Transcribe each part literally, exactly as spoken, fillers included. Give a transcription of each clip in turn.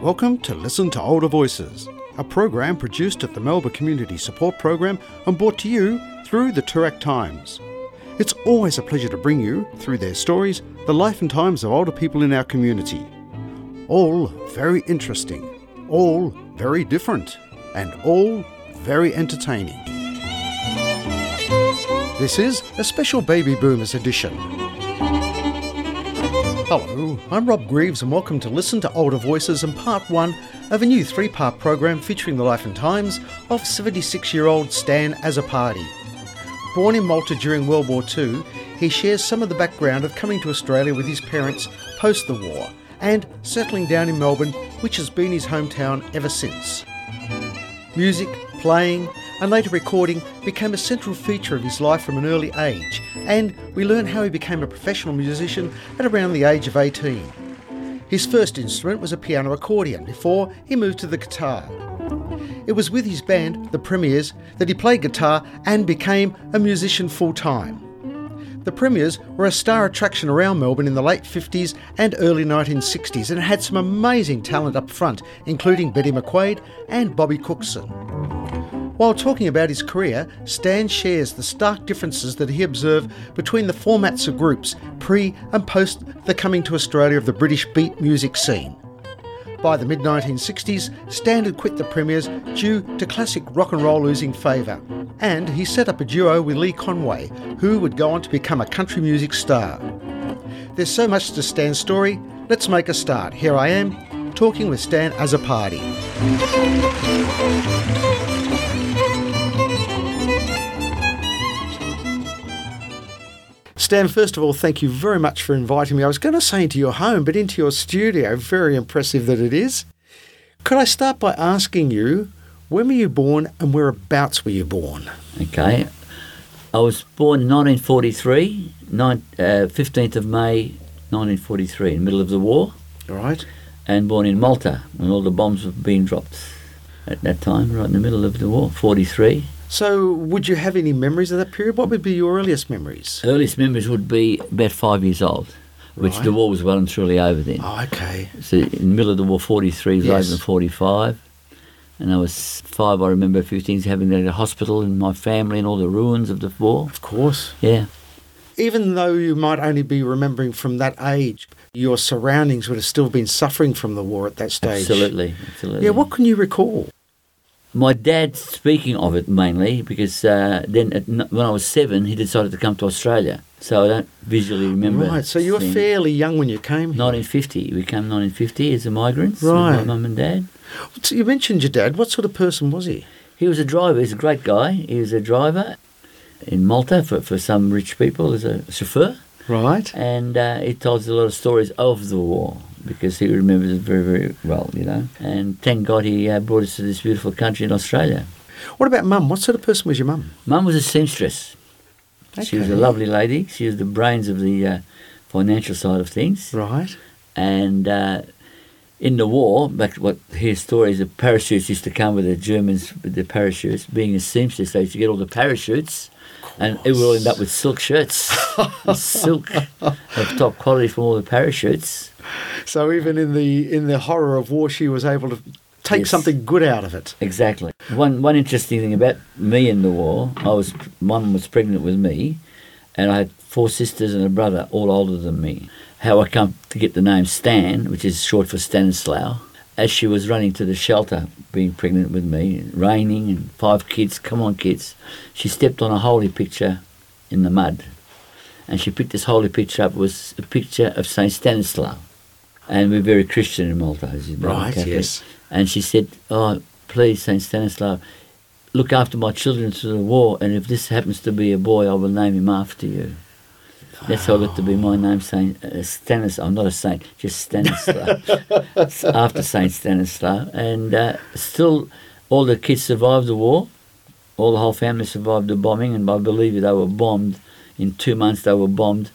Welcome to Listen to Older Voices, a program produced at the Melbourne Community Support Program and brought to you through the Toorak Times. It's always a pleasure to bring you, through their stories, the life and times of older people in our community. All very interesting, all very different, and all very entertaining. This is a special Baby Boomers edition. Hello, I'm Rob Greaves and welcome to Listen to Older Voices and part one of a new three-part program featuring the life and times of seventy-six-year-old Stan Azzopardi. Born in Malta during World War Two, he shares some of the background of coming to Australia with his parents post the war and settling down in Melbourne, which has been his hometown ever since. Music, playing and later recording became a central feature of his life from an early age, and we learn how he became a professional musician at around the age of eighteen. His first instrument was a piano accordion before he moved to the guitar. It was with his band, the Premiers, that he played guitar and became a musician full-time. The Premiers were a star attraction around Melbourne in the late fifties and early nineteen sixties and had some amazing talent up front, including Betty McQuaid and Bobby Cookson. While talking about his career, Stan shares the stark differences that he observed between the formats of groups pre and post the coming to Australia of the British beat music scene. By the mid nineteen sixties, Stan had quit the Premiers due to classic rock and roll losing favour, and he set up a duo with Lee Conway, who would go on to become a country music star. There's so much to Stan's story, let's make a start. Here I am, talking with Stan Azzopardi. Stan, first of all, thank you very much for inviting me. I was going to say into your home, but into your studio. Very impressive that it is. Could I start by asking you, when were you born and whereabouts were you born? Okay. I was born in nineteen forty-three, fifteenth of May nineteen forty-three, in the middle of the war. Right. And born in Malta when all the bombs were being dropped at that time, right in the middle of the war, forty-three. So would you have any memories of that period? What would be your earliest memories? Earliest memories would be about five years old, which Right. The war was well and truly over then. Oh, okay. So in the middle of the war, forty-three was Yes. over than forty-five. And I was five, I remember a few things, having to go to the hospital and my family and all the ruins of the war. Of course. Yeah. Even though you might only be remembering from that age, your surroundings would have still been suffering from the war at that stage. Absolutely. Absolutely. Yeah, what can you recall? My dad, speaking of it mainly, because uh, then at, n- when I was seven, he decided to come to Australia. So I don't visually remember. Right, so you were seeing- fairly young when you came here. nineteen fifty. We came nineteen fifty as a migrants Right. with my mum and dad. So you mentioned your dad. What sort of person was he? He was a driver. He's a great guy. He was a driver in Malta for, for some rich people as a chauffeur. Right. And uh, he told us a lot of stories of the war because he remembers it very, very well, you know. And thank God he uh, brought us to this beautiful country in Australia. What about mum? What sort of person was your mum? Mum was a seamstress. She was a Okay. lovely lady. She was the brains of the uh, financial side of things. Right. And uh, in the war, back what hear stories, the parachutes used to come with the Germans with the parachutes. Being a seamstress, they used to get all the parachutes, and it would all end up with silk shirts, and silk of top quality from all the parachutes. So even in the in the horror of war, she was able to take Yes. something good out of it. Exactly. One one interesting thing about me in the war, I was mum was pregnant with me, and I had four sisters and a brother, all older than me. How I come to get the name Stan, which is short for Stanislaw, as she was running to the shelter, being pregnant with me, raining and five kids, come on kids, she stepped on a holy picture in the mud. And she picked this holy picture up. It was a picture of Saint Stanislaw. And we're very Christian in Malta, as you know. Right, Catholic. yes. And she said, oh, please, Saint Stanislaw, look after my children through the war, and if this happens to be a boy, I will name him after you. That's how I got to be my name, Saint uh, Stanislaw. I'm not a saint, just Stanislaw. It's after Saint Stanislaw. And uh, still, all the kids survived the war. All the whole family survived the bombing, and I believe they were bombed. In two months, they were bombed.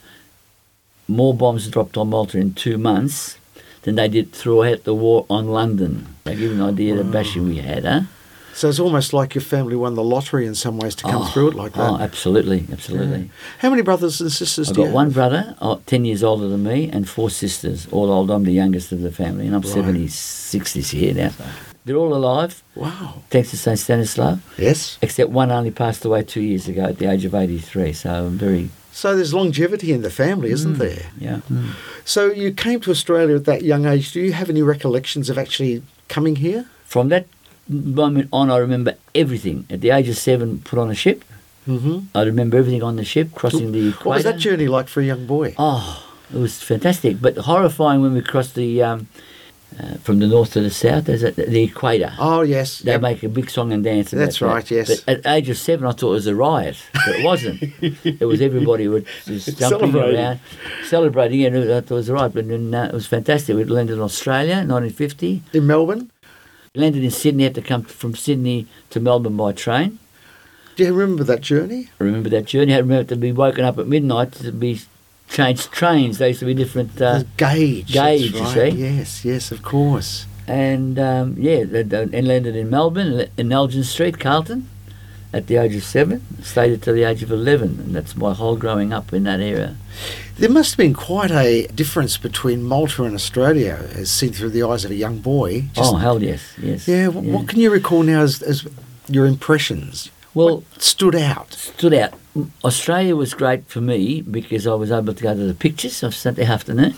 More bombs dropped on Malta in two months than they did throughout the war on London. They give you an idea of the bashing we had, huh? So it's almost like your family won the lottery in some ways to come oh, through it like that. Oh, absolutely, absolutely. Yeah. How many brothers and sisters I've do got you one have? brother, oh, ten years older than me, and four sisters, all old. I'm the youngest of the family, and I'm Right. seventy-six this year now. They're all alive, Wow. thanks to Saint Stanislav, Yes. except one only passed away two years ago at the age of eighty-three, so I'm very... So there's longevity in the family, isn't Mm, there? Yeah. Mm. So you came to Australia at that young age. Do you have any recollections of actually coming here? From that moment on, I remember everything. At the age of seven, put on a ship. Mm-hmm. I remember everything on the ship, crossing the equator. What was that journey like for a young boy? Oh, it was fantastic, but horrifying when we crossed the um, uh, from the north to the south. There's a, the equator. Oh, yes. They Yep. make a big song and dance about That's that. right, yes. But at the age of seven, I thought it was a riot, but it wasn't. It was everybody was just jumping Celebrating. around, celebrating, and I thought it was a riot. But then, uh, it was fantastic. We landed in Australia, nineteen fifty. In Melbourne? Landed in Sydney, had to come from Sydney to Melbourne by train. Do you remember that journey? I remember that journey. I remember to be woken up at midnight to be changed trains. They used to be different. Uh, The gauge. gauge, that's you right. see. Yes, yes, of course. and um, yeah, they- they- and landed in Melbourne, in Elgin Street, Carlton, at the age of seven. Stayed until the age of eleven, and that's my whole growing up in that area. There must have been quite a difference between Malta and Australia, as seen through the eyes of a young boy. Just- oh, hell yes, yes. yeah, wh- What can you recall now as, as your impressions? Well, What stood out? stood out. Australia was great for me because I was able to go to the pictures of Sunday afternoon,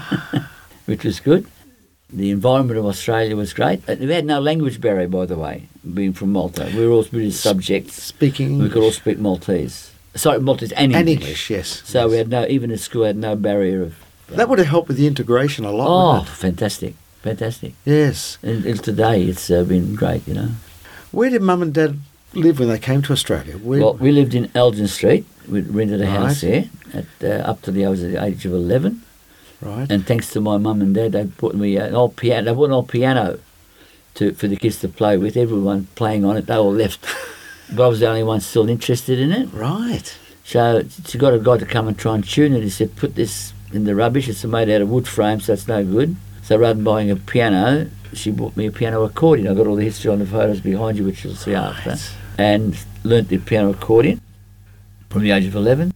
which was good. The environment of Australia was great. Uh, We had no language barrier, by the way, being from Malta. We were all British subjects. Speaking We could all speak Maltese. Sorry, Maltese and and English. English, yes. So we had no, even at school, had no barrier of. That would have helped with the integration a lot, Oh, wouldn't it? fantastic, fantastic. Yes. And, and today it's uh, been great, you know. Where did Mum and Dad live when they came to Australia? Where, Well, we lived in Elgin Street. We rented a house Right. there at uh, up to the I was at the age of eleven. right. And thanks to my mum and dad, they bought me an old piano. They bought an old piano to for the kids to play with. Everyone playing on it. They all left, but I was the only one still interested in it. right. So she got a guy to come and try and tune it. He said, "Put this in the rubbish. It's made out of wood frame, so it's no good." So rather than buying a piano, she bought me a piano accordion. I got all the history on the photos behind you, which you'll see after. Right. And learnt the piano accordion from the age of eleven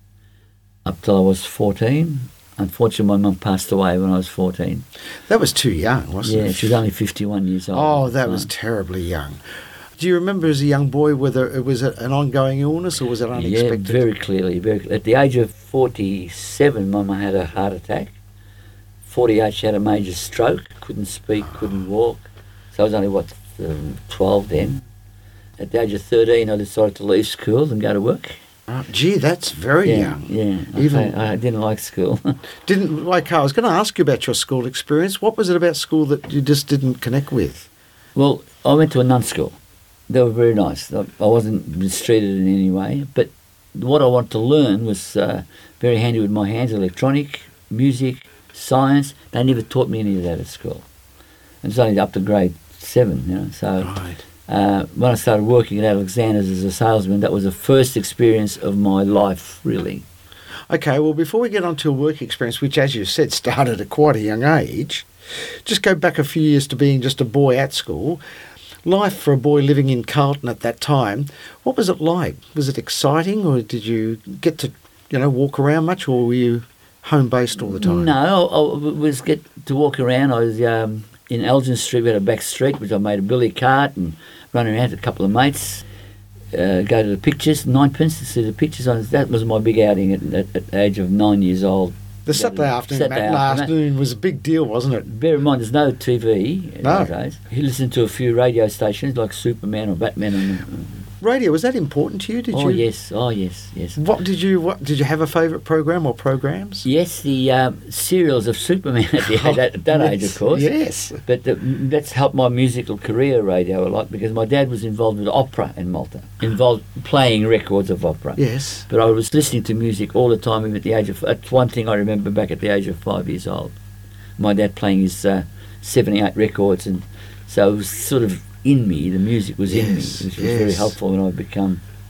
up till I was fourteen. Unfortunately, my mum passed away when I was fourteen. That was too young, wasn't Yeah, it? she was only fifty-one years old. Oh, at the that was time. terribly young. Do you remember as a young boy whether it was a, an ongoing illness or was it Yeah, unexpected? very clearly. Very, at the age of forty-seven, Mum had a heart attack. forty-eight, she had a major stroke. Couldn't speak, couldn't walk. So I was only, what, um, twelve then. At the age of thirteen, I decided to leave school and go to work. Oh, gee, that's very yeah, young. Yeah, Even- I, I didn't like school. Didn't like. I was going to ask you about your school experience. What was it about school that you just didn't connect with? Well, I went to a nun school. They were very nice. I I wasn't mistreated in any way, but what I wanted to learn was uh, very handy with my hands: electronic, music, science. They never taught me any of that at school. It was only up to grade seven, you know. So Right. uh, when I started working at Alexander's as a salesman, that was the first experience of my life, really. Okay. Well, before we get on to your work experience, which, as you said, started at quite a young age, just go back a few years to being just a boy at school. Life for a boy living in Carlton at that time, what was it like? Was it exciting, or did you get to, you know, walk around much, or were you home based all the time? No, I, I was get to walk around. I was um, in Elgin Street. We had a back street, which I made a billy cart and run around with a couple of mates. Uh, go to the pictures, ninepence to see the pictures. On that was my big outing at, at, at the age of nine years old. The Saturday afternoon, Saturday matinee afternoon. afternoon was a big deal, wasn't it? Bear in mind, there's no T V in No. those days. He listened to a few radio stations like Superman or Batman. And, Radio, was that important to you? Did oh you? yes, oh yes, yes. What did you? What did you have a favourite program or programs? Yes, the um, serials of Superman at, the, at that age, of course. Yes. But the, that's helped my musical career, radio, a lot, because my dad was involved with opera in Malta, involved playing records of opera. Yes. But I was listening to music all the time, even at the age of... That's one thing I remember back at the age of five years old. My dad playing his uh, seventy-eight records, and so it was sort of in me, the music was in me, Yes, which was very yes. helpful when I become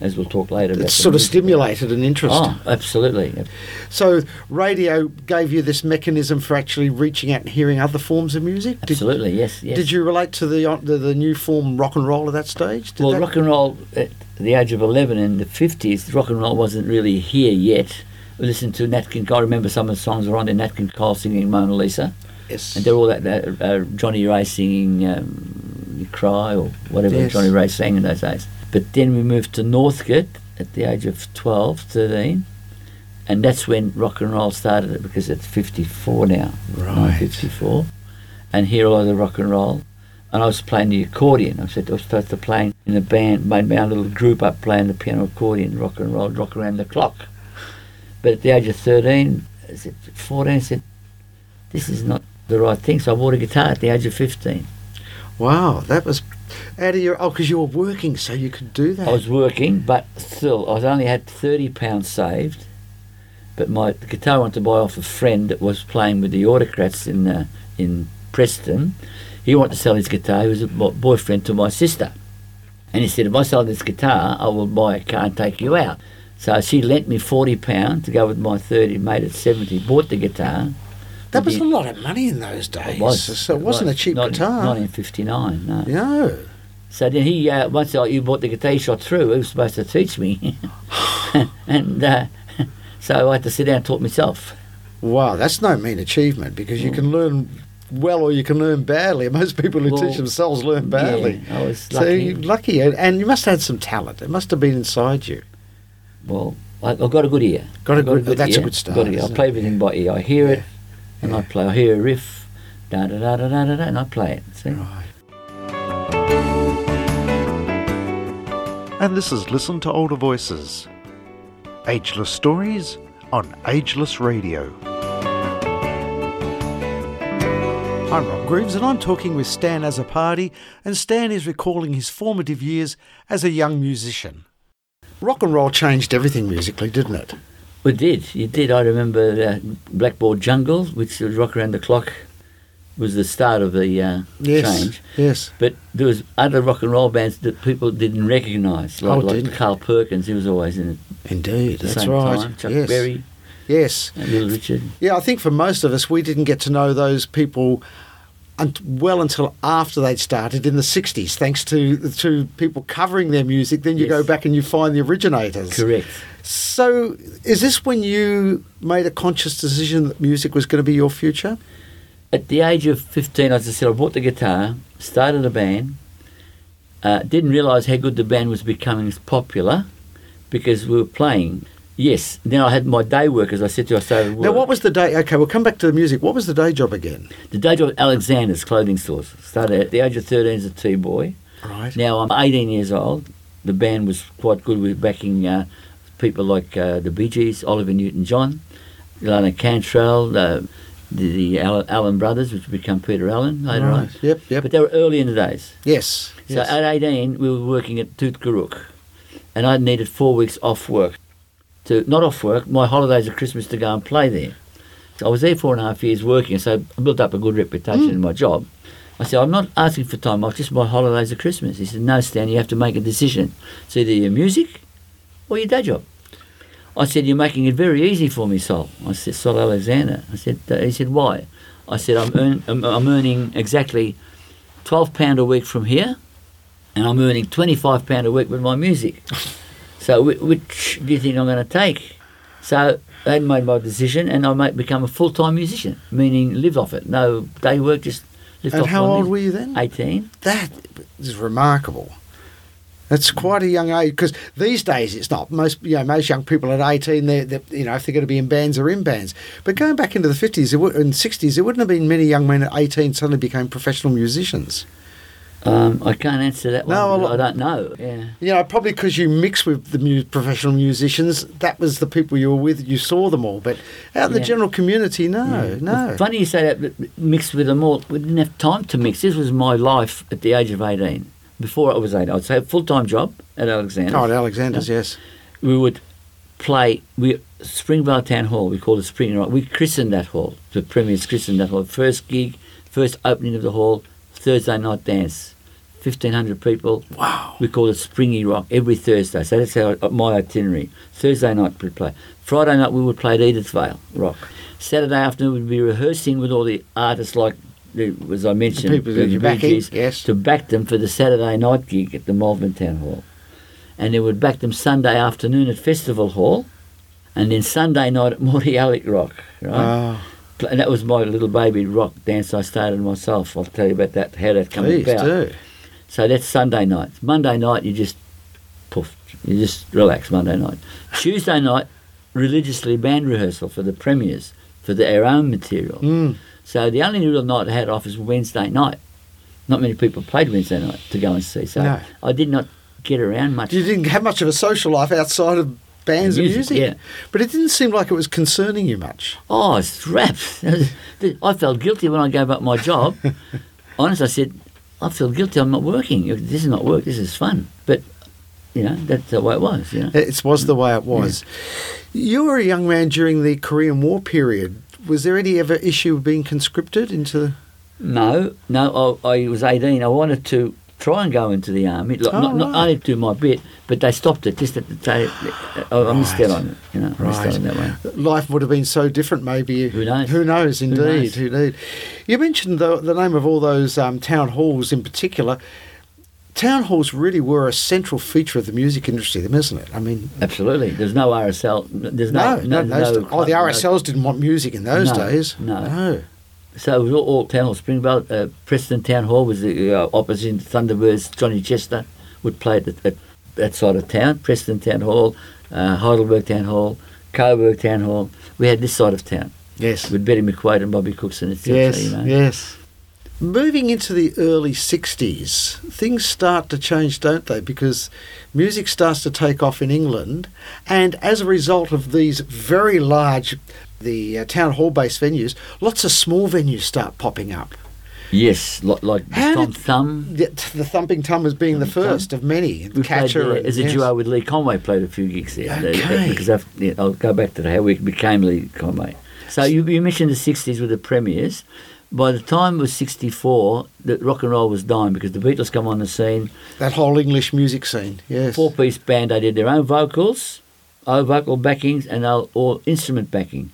as we'll talk later about. It sort of music. stimulated an interest. Oh, absolutely. So radio gave you this mechanism for actually reaching out and hearing other forms of music? Did, Absolutely, yes, yes. Did you relate to the, the the new form rock and roll at that stage? Did well, that... rock and roll at the age of eleven in the fifties, rock and roll wasn't really here yet. We listened to Nat King Cole. I remember some of the songs were on there, Nat King Cole singing Mona Lisa. Yes. And they're all that, that uh, Johnny Ray singing um, You Cry or whatever Yes. Johnny Ray sang in those days. But then we moved to Northcote at the age of twelve, thirteen, and that's when rock and roll started, because it's fifty-four now. Right. fifty-four. And here all the rock and roll. And I was playing the accordion. I said I was supposed to play in a band, made my own little group up playing the piano accordion, rock and roll, rock around the clock. But at the age of thirteen, I said, fourteen, I said, this is not the right thing. So I bought a guitar at the age of fifteen. Wow, that was out of your... Oh, because you were working, so you could do that. I was working, but still, I was only had thirty pounds saved. But my the guitar I wanted to buy off a friend that was playing with the Autocrats in uh, in Preston. He wanted to sell his guitar. He was a bo- boyfriend to my sister. And he said, if I sell this guitar, I will buy a car and take you out. So she lent me forty pounds to go with my thirty, made it seventy, bought the guitar. That was the, a lot of money in those days. It was. So it wasn't was. a cheap Not, guitar. nineteen fifty-nine, no. No. So then he, uh, once I, you bought the guitar, he shot through. He was supposed to teach me. and uh, so I had to sit down and taught myself. Wow, that's no mean achievement, because you can learn well or you can learn badly. Most people who Well, teach themselves learn badly. Yeah, I was So lucky. you're lucky, and you must have had some talent. It must have been inside you. Well, I, I've got a good ear. Got a I've good- that's a ear. good start, Got a ear. I isn't play it? everything by ear. I hear Yeah. it, and Yeah. I play. I hear a riff, da da da da da da, da, and I play it. See? Right. And this is Listen to Older Voices. Ageless stories on Ageless Radio. I'm Rob Greaves, and I'm talking with Stan Azzopardi, and Stan is recalling his formative years as a young musician. Rock and roll changed everything musically, didn't it? Well, it did. It did. I remember uh, Blackboard Jungle, which was Rock Around the Clock, was the start of the uh, Yes. change. Yes. But there was other rock and roll bands that people didn't recognise, like, Oh, like didn't? Carl Perkins. He was always in it Indeed, at the that's same right. time. Chuck yes. Berry, Yes. and Little Richard. Yeah, I think for most of us, we didn't get to know those people un- well until after they'd started in the sixties, thanks to to people covering their music. Then you Yes. go back and you find the originators. Correct. So, is this when you made a conscious decision that music was going to be your future? At the age of fifteen, as I said, I bought the guitar, started a band, uh, didn't realise how good the band was becoming popular because we were playing. Yes, then I had my day work, as I said to you, I started work. Now, what was the day? Okay, we'll come back to the music. What was the day job again? The day job at Alexander's clothing stores. Started at the age of thirteen as a T-boy. Right. Now I'm eighteen years old. The band was quite good with backing uh, people like uh, the Bee Gees, Oliver Newton-John, Lana Cantrell, uh, the, the Allen, Allen Brothers, which became Peter Allen later on. Right. Yep, yep. But they were early in the days. Yes. So yes. at eighteen, we were working at Tootgarook, and I needed four weeks off work. To not off work, my holidays at Christmas to go and play there. So I was there four and a half years working, so I built up a good reputation in my job. I said, I'm not asking for time off, just my holidays at Christmas. He said, no, Stan, you have to make a decision. It's either your music or your day job. I said, you're making it very easy for me, Sol. I said, Sol Alexander. I said, uh, he said, why? I said, I'm, earn, I'm, I'm earning exactly twelve pounds a week from here, and I'm earning twenty-five pounds a week with my music. So wh- which do you think I'm going to take? So they made my decision, and I might become a full-time musician, meaning live off it. No day work, just live And off how my old music. were you then? eighteen. That is remarkable. That's quite a young age, because these days it's not. Most you know, most young people at eighteen, they're, they're you know if they're going to be in bands or in bands. But going back into the fifties and sixties, there wouldn't have been many young men at eighteen suddenly became professional musicians. Um, I can't answer that one. No, because well, I don't know. Yeah. You know, probably because you mix with the mu- professional musicians, that was the people you were with. You saw them all, but out in the Yeah. general community, no, no. Well, funny you say that, but mixed with them all. We didn't have time to mix. This was my life at the age of eighteen. Before I was eighteen, I'd say a full-time job at Alexander. Oh, at Alexander's, yes. We would play we Springvale Town Hall. We called it Spring. We christened that hall. The premiers christened that hall. First gig, first opening of the hall, Thursday night dance. fifteen hundred people. Wow. We call it Springy Rock every Thursday. So that's our, my itinerary. Thursday night we'd play. Friday night we would play at Edithvale Rock. Saturday afternoon we'd be rehearsing with all the artists like, the, as I mentioned, The people that the you're Bee backing, Gees, yes. to back them for the Saturday night gig at the Malvern Town Hall. And then we'd back them Sunday afternoon at Festival Hall, and then Sunday night at Mordialloc Rock, right? Oh, And that was my little baby rock dance I started myself. I'll tell you about that, how that came please about. do. So that's Sunday night. Monday night, you just poof, you just relax Monday night. Tuesday night, religiously band rehearsal for the premiers, for the, our own material. Mm. So the only real night I had off was Wednesday night. Not many people played Wednesday night to go and see. So No. I did not get around much. You didn't have much of a social life outside of bands and Music, music. yeah. But it didn't seem like it was concerning you much. Oh, it's rap. I felt guilty when I gave up my job. Honest, I said, I feel guilty. I'm not working. This is not work. This is fun. But, you know, that's the way it was, you know. It was the way it was. You were a young man during the Korean War period. Was there any ever issue of being conscripted into... No, no, I, I was eighteen. I wanted to try and go into the army, like, Oh, not, not right. only do my bit, but they stopped it just at the day. I, I missed Right. out on it, you know. I missed out Right. on that way. Life would have been so different, maybe. Who knows? Who knows, Who indeed, knows? indeed. You mentioned the, the name of all those um, town halls in particular. Town halls really were a central feature of the music industry, then, isn't it? I mean... Absolutely. There's no R S L. There's no... No, no, no, those- no oh, the no- R S Ls didn't want music in those No, days. no. no. So it was all, all Town Hall. Springvale, uh, Preston Town Hall was the uh, opposite. Thunderbirds, Johnny Chester would play at, the, at that side of town. Preston Town Hall, uh, Heidelberg Town Hall, Coburg Town Hall. We had this side of town Yes. with Betty McQuaid and Bobby Cookson, et cetera. Yes, You know. yes. Moving into the early sixties, things start to change, don't they? Because music starts to take off in England, and as a result of these very large, the uh, town hall-based venues, lots of small venues start popping up. Yes, like, like How Tom did- Thumb. The, the Thumping Tom as being the Thumping Tom. first of many. We Catcher played there and- as a yes. duo with Lee Conway. Played a few gigs there. Uh, Okay. Because I've, yeah, I'll go back to how we became Lee Conway. So you, you mentioned the sixties with the premiers. By the time it was sixty-four, the rock and roll was dying because the Beatles come on the scene. That whole English music scene, yes. Four-piece band. They did their own vocals, own vocal backings, and all, all instrument backing.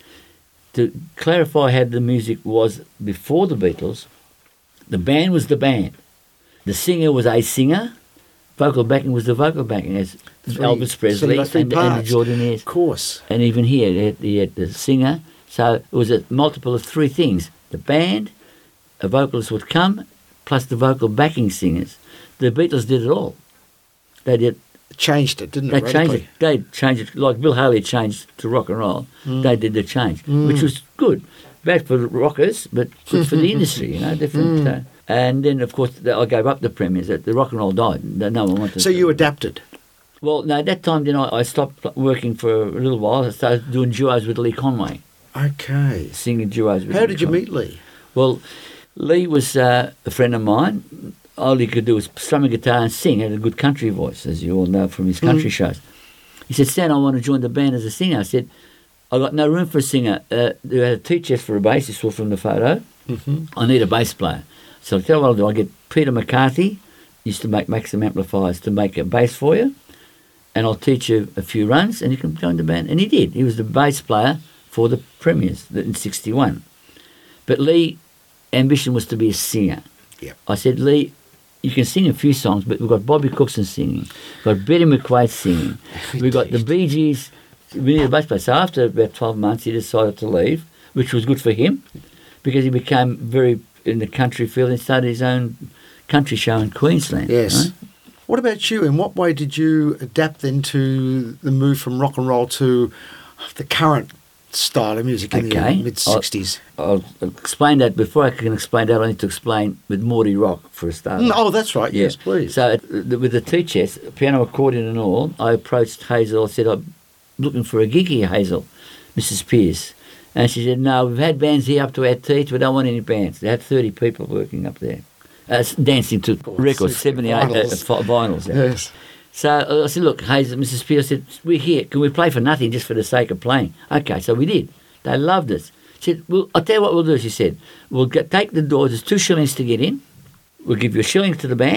To clarify how the music was before the Beatles, the band was the band. The singer was a singer. Vocal backing was the vocal backing, as Three- Elvis so Presley like three and, and the parts. Jordanaires. Of course. And even here, he had, he had the singer. So it was a multiple of three things. The band, a vocalist would come, plus the vocal backing singers. The Beatles did it all. They did. Changed it, didn't They it? changed radically? it. They changed it like Bill Haley changed to rock and roll. They did the change, which was good. Bad for the rockers, but good for the industry. You know, different. Uh, and then, of course, the, I gave up the premiers. The rock and roll died. No one wanted. So to- you adapted. Well, no. At that time, then I, I stopped working for a little while. I started doing duos with Lee Conway, Okay. singing duos with How Lee did you Conway. meet Lee? Well, Lee was uh, a friend of mine. All he could do was strum a guitar and sing. He had a good country voice, as you all know from his country shows. He said, Stan, I want to join the band as a singer. I said, I got no room for a singer. Uh, they had a teacher for a bass, you saw from the photo. Mm-hmm. I need a bass player. So I tell you what I'll do. I'll get Peter McCarthy, used to make Maxim amplifiers, to make a bass for you. And I'll teach you a few runs and you can join the band. And he did. He was the bass player for the premiers in sixty-one. But Lee, ambition was to be a singer. Yep. I said, Lee, you can sing a few songs, but we've got Bobby Cookson singing, we've got Betty McQuaid singing, we've got the Bee Gees. We need a bass player. So after about twelve months, he decided to leave, which was good for him because he became very in the country field and started his own country show in Queensland. Yes. right? What about you? In what way did you adapt then to the move from rock and roll to the current style of music in Okay. the mid sixties? I'll explain that. Before I can explain that, I need to explain with Morty Rock for a start. Oh, that's right. Yeah. Yes, please. So at, the- with the teachers, piano, accordion and all, I approached Hazel. I said, I'm looking for a gig here, Hazel, Missus Pierce. And she said, no, we've had bands here up to our teeth. We don't want any bands. They had thirty people working up there, uh, dancing to records, seventy-eight uh, vinyls. uh, vinyls. yeah. Yes. So uh, I said, look, Hazel, Missus Pierce said, we're here. Can we play for nothing just for the sake of playing? Okay, so we did. They loved us. She said, well, I'll tell you what we'll do, she said. We'll get, take the doors. There's two shillings to get in. We'll give you a shilling to the band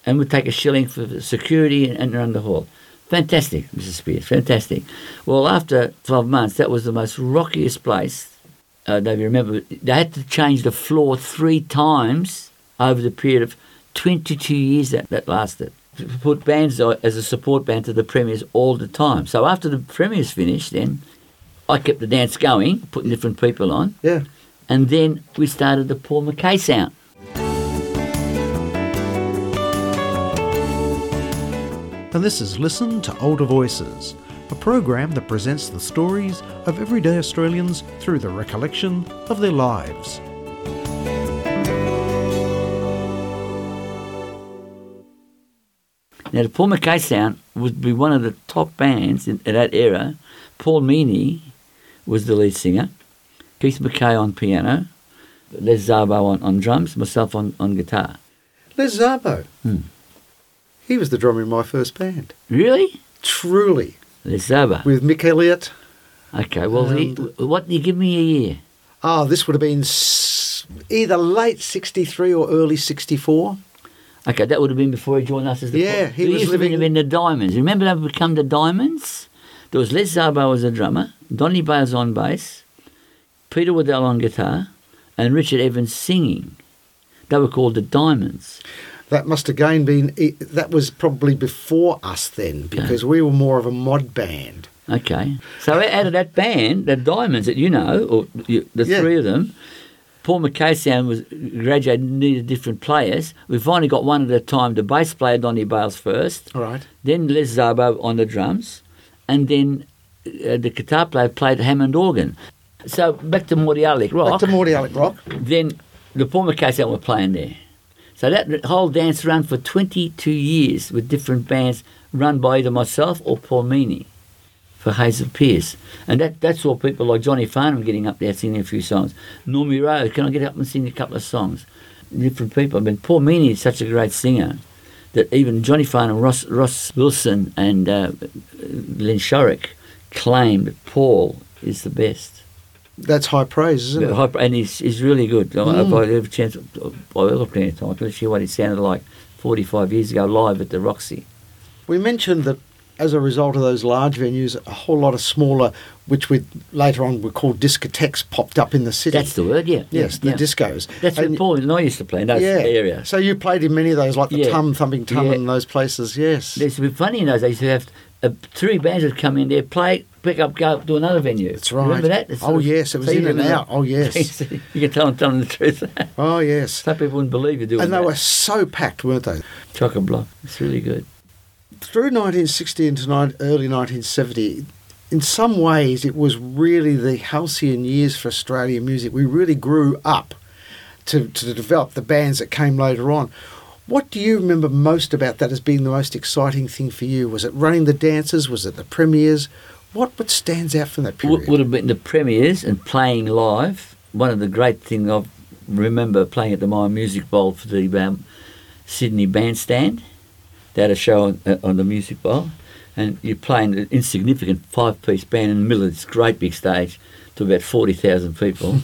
and we'd take a shilling for security and, and run the hall. Fantastic, Missus Spears, fantastic. Well, after twelve months, that was the most rockiest place. Uh, they remember they had to change the floor three times over the period of twenty-two years that, that lasted. To put bands as a support band to the premiers all the time. So after the premiers finished, then I kept the dance going, putting different people on. Yeah. And then we started the Paul McKay sound. And this is Listen to Older Voices, a program that presents the stories of everyday Australians through the recollection of their lives. Now, the Paul McKay sound would be one of the top bands in, in that era. Paul Meany was the lead singer, Keith McKay on piano, Les Szabo on, on drums, myself on, on guitar. Les Szabo. Hmm. He was the drummer in my first band. Really? Truly. Les Szabo. With Mick Elliott. Okay, well, he, what, you give me a year. Ah, this would have been s- either late sixty-three or early sixty-four. Okay, that would have been before he joined us as the Yeah, Paul. he was used living- to be in the Diamonds. Remember they become the Diamonds? There was Les Szabo as a drummer, Donny Bales on bass, Peter Waddell on guitar, and Richard Evans singing. They were called the Diamonds. That must again been, that was probably before us then, because we were more of a mod band. Okay. So out of that band, the Diamonds that you know, or you, the Yeah. three of them, Paul McKay sound was graduated, needed different players. We finally got one at a time. The bass player, Donny Bales first, All right. then Les Szabo on the drums, and then uh, the guitar player played Hammond organ. So back to Morty Alec Rock. Back to Morty Alec Rock. Then the Paul McKay sound were playing there. So that whole dance ran for twenty-two years with different bands run by either myself or Paul Meany for Hazel Pierce. And that that saw people like Johnny Farnham getting up there singing a few songs. Normie Rowe, can I get up and sing a couple of songs? Different people. I mean, Paul Meany is such a great singer that even Johnny Farnham, Ross, Ross Wilson and uh, Len Shorrock claim that Paul is the best. That's high praise, isn't it? And he's, he's really good. Mm. If I have a chance, I'll have plenty of time. I can hear what he sounded like forty-five years ago live at the Roxy. We mentioned that as a result of those large venues, a whole lot of smaller, which we later on were called discotheques, popped up in the city. That's the word, yeah. Yes, the yeah. discos. That's where And- Paul and I used to play in those yeah. areas. So you played in many of those, like the Yeah. Tum, Thumping Tum Yeah. and those places, yes. It used to be funny in those days. You used to have uh, three bands would come in there, play, pick up, go up to another venue. That's right. Remember that? It's Oh, sort of- yes, it was so you in and remember out. Oh, yes. that? You can tell I'm telling the truth. Oh, yes. Some people wouldn't believe you doing And they that. were so packed, weren't they? Chock-a-block. It's really good. Through nineteen sixty into ni- early nineteen seventy, in some ways it was really the halcyon years for Australian music. We really grew up to, to develop the bands that came later on. What do you remember most about that as being the most exciting thing for you? Was it running the dances? Was it the premieres? What what stands out from that period? Would, would have been the premieres and playing live. One of the great things I remember playing at the Myer Music Bowl for the um, Sydney Bandstand. They had a show on, uh, on the Music Bowl, and you're playing an insignificant five-piece band in the middle of this great big stage to about forty thousand people,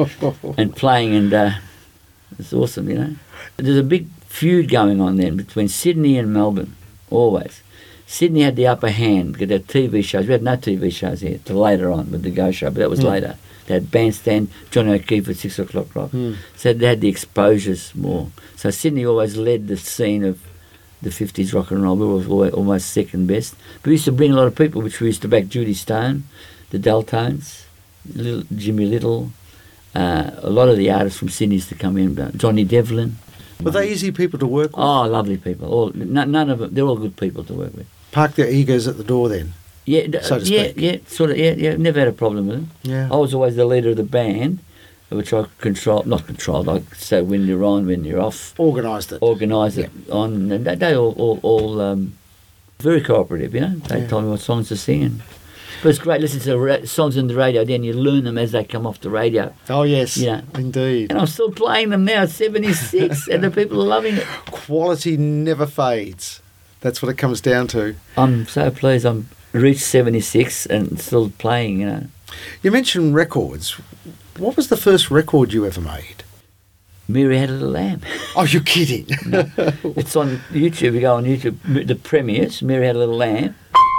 and playing, and uh, it's awesome, you know. There's a big feud going on then between Sydney and Melbourne, always. Sydney had the upper hand because they had T V shows. We had no T V shows here till later on with the Go Show, but that was Mm. later. They had Bandstand, Johnny O'Keefe at six o'clock rock. Mm. So they had the exposures more. So Sydney always led the scene of the fifties rock and roll. We were always, almost second best. But we used to bring a lot of people, which we used to back Judy Stone, the Deltones, Little, Jimmy Little, uh, a lot of the artists from Sydney used to come in. uh, Johnny Devlin. Were they easy people to work with? Oh, lovely people. All n- none of them. They're all good people to work with. Park their egos at the door then. Yeah, d- So to yeah, speak. yeah, sort of. Yeah, yeah. Never had a problem with them. Yeah. I was always the leader of the band, which I control, not controlled. I say when you're on, when you're off, Organised it. organise it on, and they, they all, all, all um, very cooperative. You know, they Yeah. told me what songs to sing, and but it's great listening to the ra- songs on the radio. Then you learn them as they come off the radio. Oh, yes. Yeah. Indeed. And I'm still playing them now, seventy-six, and the people are loving it. Quality never fades. That's what it comes down to. I'm so pleased I'm reached seventy-six and still playing, you know. You mentioned records. What was the first record you ever made? Mary Had a Little Lamb. Oh, you're kidding. No. It's on YouTube. You go on YouTube, the premieres, Mary Had a Little Lamb.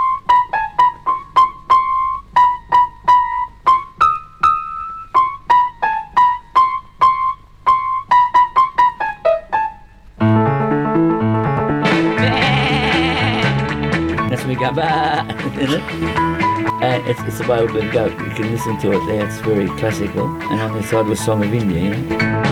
That's when we go, bah, and it's, it's about a goat. You can listen to it there. It's very classical. And on the side was Song of India, you know.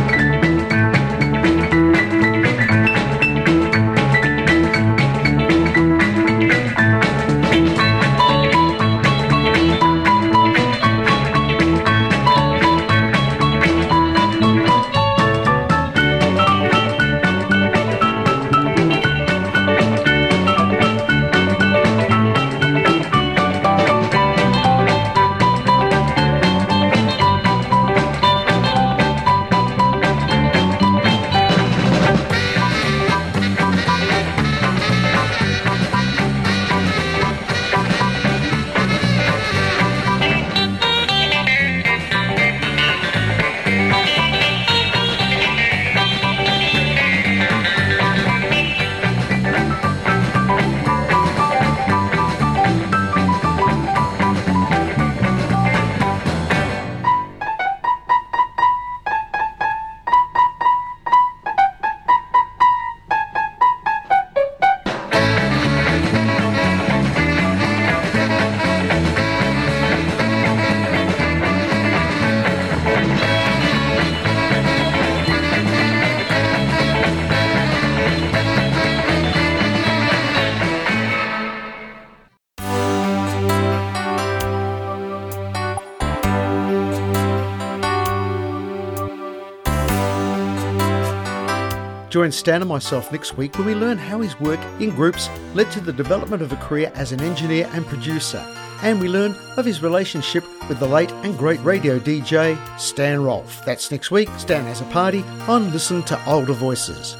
Join Stan and myself next week when we learn how his work in groups led to the development of a career as an engineer and producer, and we learn of his relationship with the late and great radio D J Stan Rolfe. That's next week, Stan Has a Party on Listen to Older Voices.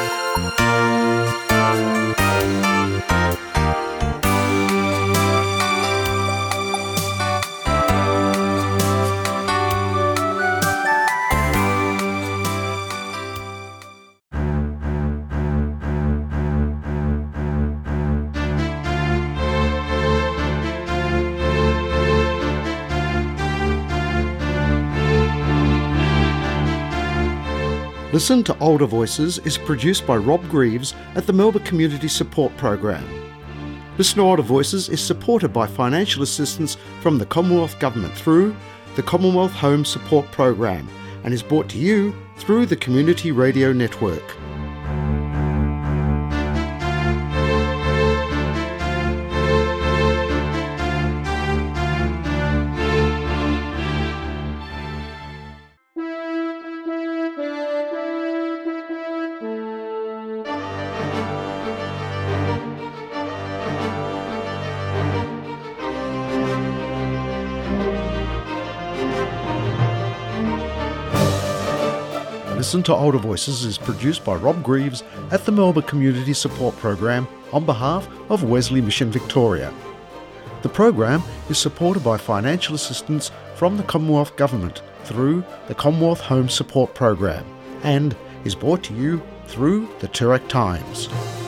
Listen to Older Voices is produced by Rob Greaves at the Melbourne Community Support Program. Listen to Older Voices is supported by financial assistance from the Commonwealth Government through the Commonwealth Home Support Program and is brought to you through the Community Radio Network. Listen to Older Voices is produced by Rob Greaves at the Melbourne Community Support Program on behalf of Wesley Mission Victoria. The program is supported by financial assistance from the Commonwealth Government through the Commonwealth Home Support Program and is brought to you through the Toorak Times.